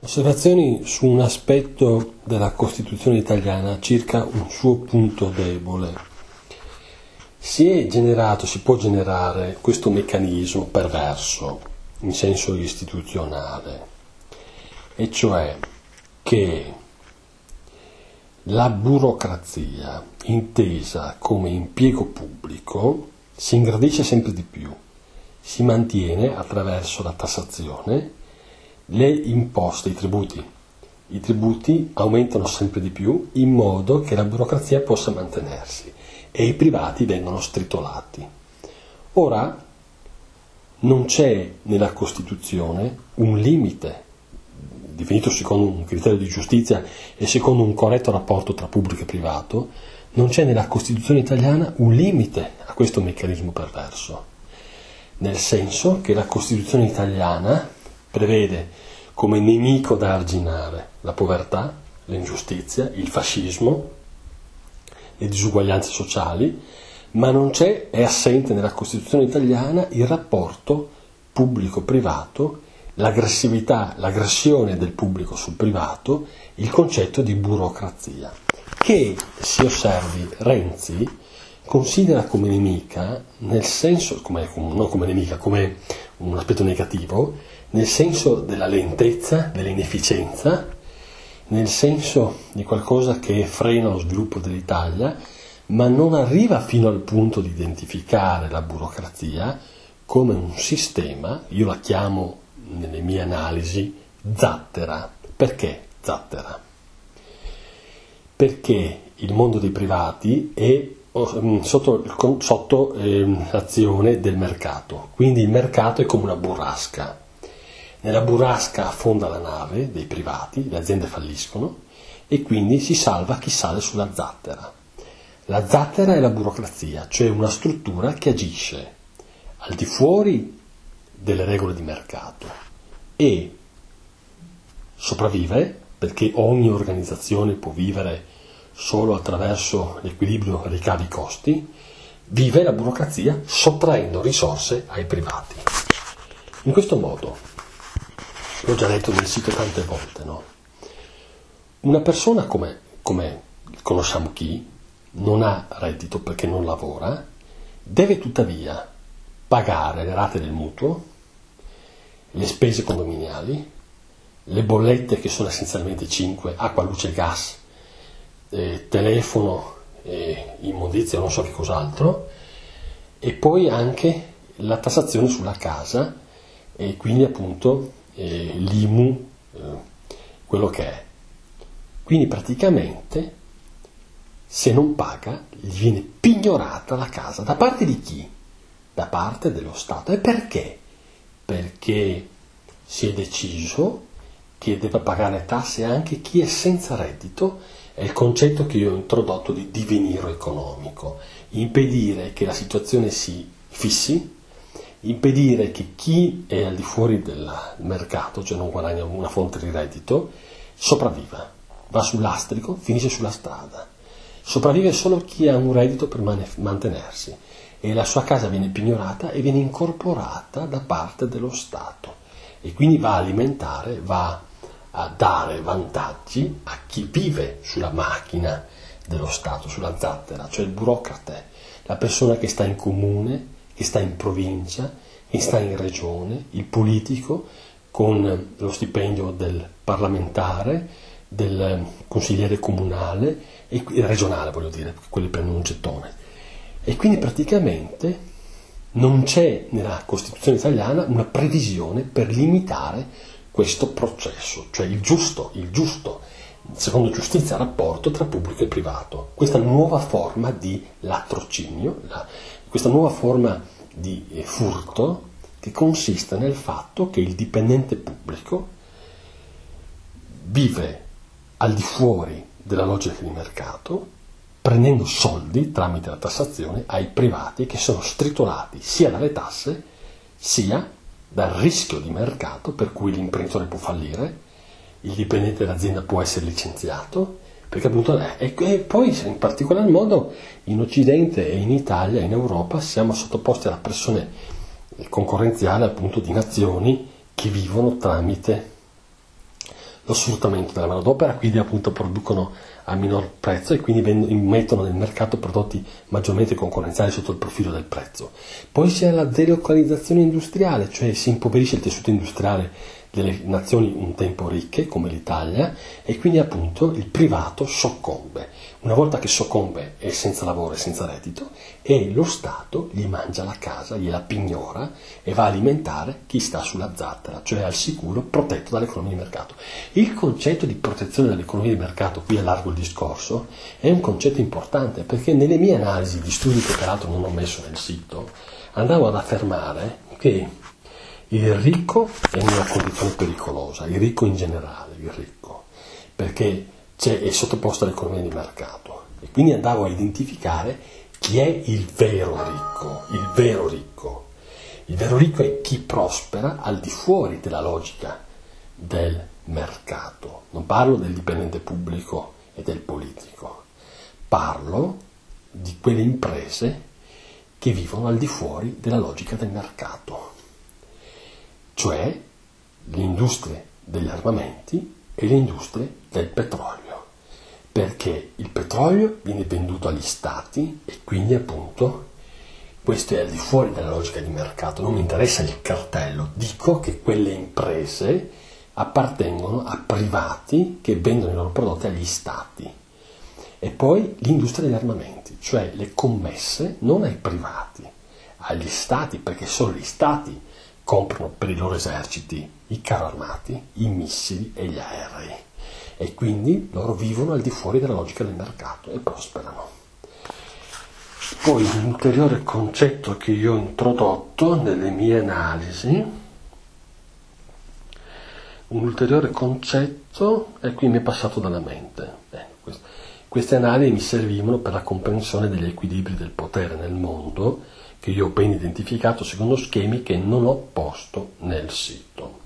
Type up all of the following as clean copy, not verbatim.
Osservazioni su un aspetto della Costituzione italiana circa un suo punto debole. Si può generare questo meccanismo perverso in senso istituzionale, e cioè che la burocrazia intesa come impiego pubblico si ingrandisce sempre di più, si mantiene attraverso la tassazione, le imposte, i tributi aumentano sempre di più in modo che la burocrazia possa mantenersi e i privati vengono stritolati. Ora non c'è nella Costituzione un limite, definito secondo un criterio di giustizia e secondo un corretto rapporto tra pubblico e privato, non c'è nella Costituzione italiana un limite a questo meccanismo perverso, nel senso che la Costituzione italiana prevede come nemico da arginare la povertà, l'ingiustizia, il fascismo, le disuguaglianze sociali, ma è assente nella Costituzione italiana il rapporto pubblico-privato, l'aggressività, l'aggressione del pubblico sul privato, il concetto di burocrazia, che, si osservi, Renzi considera come nemica, nel senso, non come nemica, come un aspetto negativo, nel senso della lentezza, dell'inefficienza, nel senso di qualcosa che frena lo sviluppo dell'Italia, ma non arriva fino al punto di identificare la burocrazia come un sistema, io la chiamo nelle mie analisi zattera. Perché zattera? Perché il mondo dei privati è sotto l'azione del mercato, quindi il mercato è come una burrasca. Nella burrasca affonda la nave dei privati, le aziende falliscono e quindi si salva chi sale sulla zattera. La zattera è la burocrazia, cioè una struttura che agisce al di fuori delle regole di mercato e sopravvive, perché ogni organizzazione può vivere solo attraverso l'equilibrio ricavi-costi, vive la burocrazia sottraendo risorse ai privati. In questo modo, l'ho già detto nel sito tante volte, no? Una persona come conosciamo chi, non ha reddito perché non lavora, deve tuttavia pagare le rate del mutuo, le spese condominiali, le bollette che sono essenzialmente 5, acqua, luce, gas, telefono, immondizia, non so che cos'altro, e poi anche la tassazione sulla casa e quindi appunto l'IMU, quello che è. Quindi praticamente se non paga gli viene pignorata la casa. Da parte di chi? Da parte dello Stato. E perché? Perché si è deciso che deve pagare tasse anche chi è senza reddito. È il concetto che io ho introdotto di divenire economico, impedire che la situazione si fissi, impedire che chi è al di fuori del mercato, cioè non guadagna una fonte di reddito, sopravviva, va sul lastrico, finisce sulla strada. Sopravvive solo chi ha un reddito per mantenersi e la sua casa viene pignorata e viene incorporata da parte dello Stato e quindi va a alimentare, va a dare vantaggi a chi vive sulla macchina dello Stato, sulla zattera, cioè il burocrate, la persona che sta in comune, che sta in provincia, che sta in regione, il politico con lo stipendio del parlamentare, del consigliere comunale e regionale, voglio dire, quelli prendono un gettone. E quindi praticamente non c'è nella Costituzione italiana una previsione per limitare questo processo, cioè il giusto, secondo giustizia, rapporto tra pubblico e privato. Questa nuova forma di latrocinio, questa nuova forma di furto che consiste nel fatto che il dipendente pubblico vive al di fuori della logica di mercato, prendendo soldi tramite la tassazione ai privati che sono stritolati sia dalle tasse sia dal rischio di mercato per cui l'imprenditore può fallire, il dipendente dell'azienda può essere licenziato, perché appunto e poi in particolar modo in Occidente e in Italia, in Europa, siamo sottoposti alla pressione concorrenziale appunto di nazioni che vivono tramite lo sfruttamento della manodopera, quindi appunto producono a minor prezzo e quindi mettono nel mercato prodotti maggiormente concorrenziali sotto il profilo del prezzo. Poi c'è la delocalizzazione industriale, cioè si impoverisce il tessuto industriale delle nazioni un tempo ricche come l'Italia e quindi appunto il privato soccombe. Una volta che soccombe è senza lavoro e senza reddito e lo Stato gli mangia la casa, gliela pignora e va a alimentare chi sta sulla zattera, cioè al sicuro protetto dall'economia di mercato. Il concetto di protezione dell'economia di mercato, qui allargo il discorso, è un concetto importante perché nelle mie analisi di studi che peraltro non ho messo nel sito andavo ad affermare che il ricco è in una condizione pericolosa, il ricco in generale, il ricco, perché è sottoposto all'economia di mercato e quindi andavo a identificare chi è il vero ricco, il vero ricco. Il vero ricco è chi prospera al di fuori della logica del mercato. Non parlo del dipendente pubblico e del politico, parlo di quelle imprese che vivono al di fuori della logica del mercato, cioè le industrie degli armamenti e le industrie del petrolio, perché il petrolio viene venduto agli stati e quindi appunto questo è al di fuori della logica di mercato, non mi interessa il cartello, dico che quelle imprese appartengono a privati che vendono i loro prodotti agli stati. E poi l'industria degli armamenti, cioè le commesse non ai privati, agli stati, perché solo gli stati comprano per i loro eserciti i carri armati, i missili e gli aerei. E quindi loro vivono al di fuori della logica del mercato e prosperano. Poi un ulteriore concetto che io ho introdotto nelle mie analisi, un ulteriore concetto, e qui mi è passato dalla mente. Queste analisi mi servivano per la comprensione degli equilibri del potere nel mondo, che io ho ben identificato secondo schemi che non ho posto nel sito.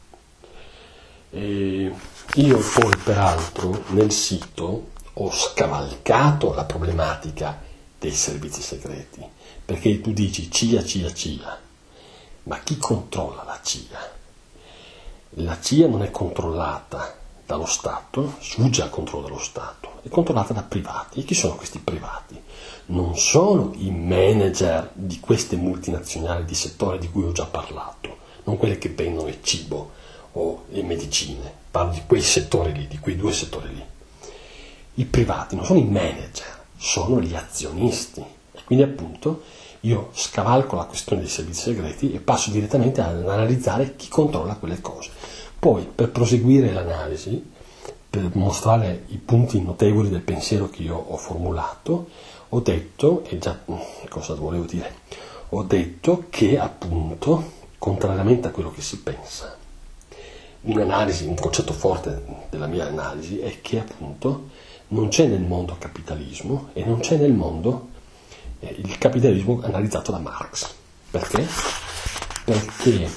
E io poi peraltro nel sito ho scavalcato la problematica dei servizi segreti, perché tu dici CIA, CIA, CIA, ma chi controlla la CIA? La CIA non è controllata dallo Stato, sfugge al controllo dello Stato, è controllata da privati. E chi sono questi privati? Non sono i manager di queste multinazionali di settore di cui ho già parlato, non quelle che vendono il cibo o le medicine, parlo di quei settori lì, di quei due settori lì. I privati non sono i manager, sono gli azionisti. E quindi appunto io scavalco la questione dei servizi segreti e passo direttamente ad analizzare chi controlla quelle cose. Poi, per proseguire l'analisi, per mostrare i punti notevoli del pensiero che io ho formulato, ho detto, e già cosa volevo dire, ho detto che appunto, contrariamente a quello che si pensa, un'analisi, un concetto forte della mia analisi è che appunto non c'è nel mondo capitalismo e non c'è nel mondo il capitalismo analizzato da Marx. Perché? Perché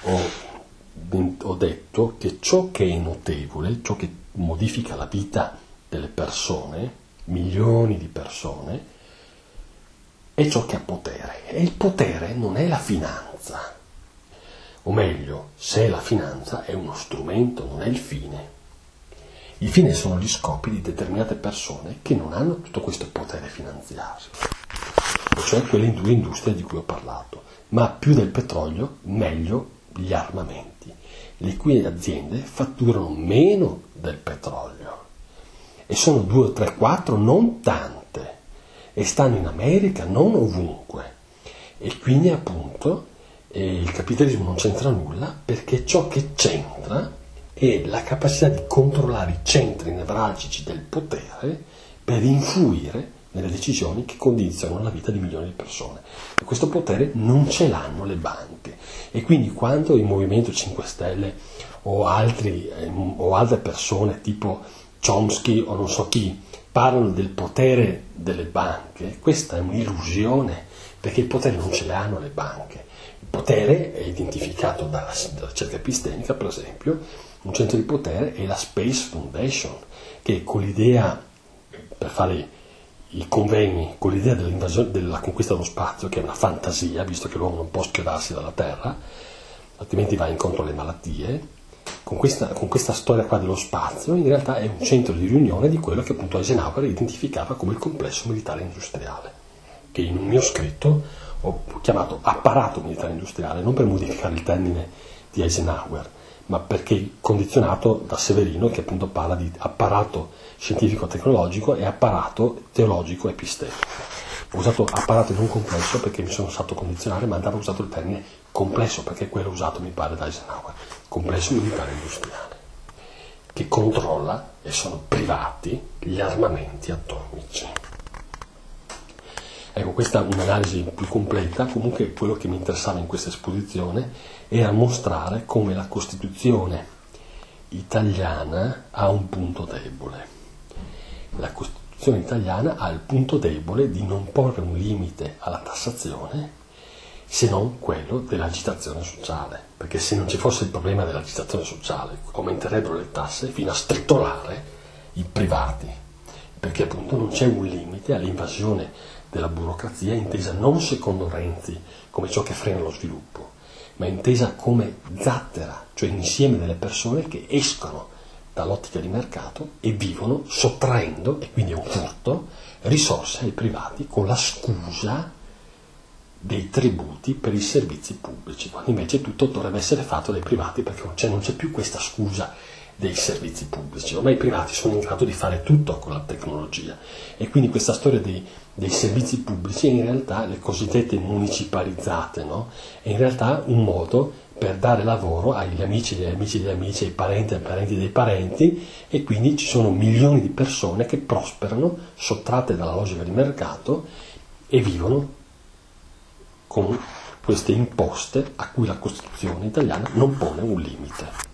ho detto che ciò che è notevole, ciò che modifica la vita delle persone, milioni di persone, è ciò che ha potere. E il potere non è la finanza. O meglio, se è la finanza è uno strumento, non è il fine. Il fine sono gli scopi di determinate persone che non hanno tutto questo potere finanziario, cioè quelle due industrie di cui ho parlato, ma più del petrolio, meglio gli armamenti, le cui aziende fatturano meno del petrolio e sono 2, 3, 4, non tante, e stanno in America, non ovunque, e quindi appunto il capitalismo non c'entra nulla, perché ciò che c'entra è la capacità di controllare i centri nevralgici del potere per influire nelle decisioni che condizionano la vita di milioni di persone. E questo potere non ce l'hanno le banche. E quindi quando il Movimento 5 Stelle o altre persone tipo Chomsky o non so chi parlano del potere delle banche, questa è un'illusione, perché il potere non ce l'hanno le banche. Il potere è identificato dalla ricerca epistemica, per esempio. Un centro di potere è la Space Foundation, che con l'idea, per fare i convegni, con l'idea dell'invasione, della conquista dello spazio, che è una fantasia, visto che l'uomo non può schiodarsi dalla Terra, altrimenti va incontro alle malattie, con questa storia qua dello spazio, in realtà è un centro di riunione di quello che appunto Eisenhower identificava come il complesso militare industriale, che in un mio scritto ho chiamato apparato militare industriale, non per modificare il termine di Eisenhower, ma perché condizionato da Severino, che appunto parla di apparato scientifico-tecnologico e apparato teologico-epistemico. Ho usato apparato e non complesso perché mi sono stato condizionare, ma andava usato il termine complesso perché è quello usato, mi pare, da Eisenhower, complesso militare industriale, che controlla, e sono privati, gli armamenti atomici. Ecco, questa è un'analisi più completa. Comunque quello che mi interessava in questa esposizione era mostrare come la Costituzione italiana ha un punto debole. La Costituzione italiana ha il punto debole di non porre un limite alla tassazione se non quello dell'agitazione sociale, perché se non ci fosse il problema dell'agitazione sociale aumenterebbero le tasse fino a stritolare i privati, perché appunto non c'è un limite all'invasione della burocrazia, intesa non secondo Renzi come ciò che frena lo sviluppo, ma intesa come zattera, cioè l'insieme delle persone che escono dall'ottica di mercato e vivono sottraendo, e quindi è un furto, risorse ai privati con la scusa dei tributi per i servizi pubblici, quando invece tutto dovrebbe essere fatto dai privati, perché non c'è più questa scusa dei servizi pubblici. Ormai i privati sono in grado di fare tutto con la tecnologia, e quindi questa storia dei servizi pubblici è in realtà le cosiddette municipalizzate, no? È in realtà un modo per dare lavoro agli amici degli amici degli amici, ai parenti dei parenti, e quindi ci sono milioni di persone che prosperano sottratte dalla logica di mercato e vivono con queste imposte a cui la Costituzione italiana non pone un limite.